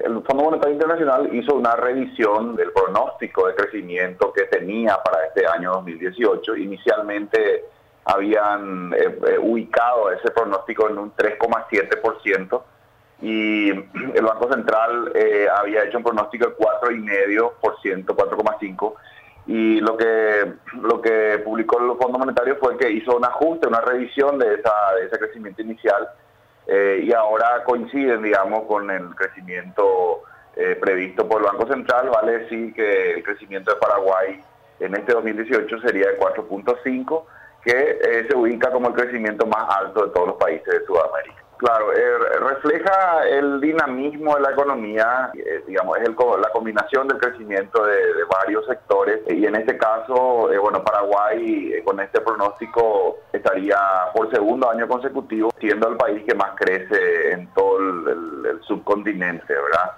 El Fondo Monetario Internacional hizo una revisión del pronóstico de crecimiento que tenía para este año 2018. Inicialmente habían ubicado ese pronóstico en un 3,7% y el Banco Central había hecho un pronóstico de 4,5%, 4,5%. Y lo que publicó el Fondo Monetario fue que hizo un ajuste, una revisión de ese crecimiento inicial, y ahora coinciden, digamos, con el crecimiento previsto por el Banco Central. Vale decir que el crecimiento de Paraguay en este 2018 sería de 4,5, que se ubica como el crecimiento más alto de todos los países de Sudamérica. Claro, refleja el dinamismo de la economía, digamos, es la combinación del crecimiento de varios sectores, y en este caso, bueno, Paraguay con este pronóstico estaría por segundo año consecutivo siendo el país que más crece en todo el subcontinente, ¿verdad?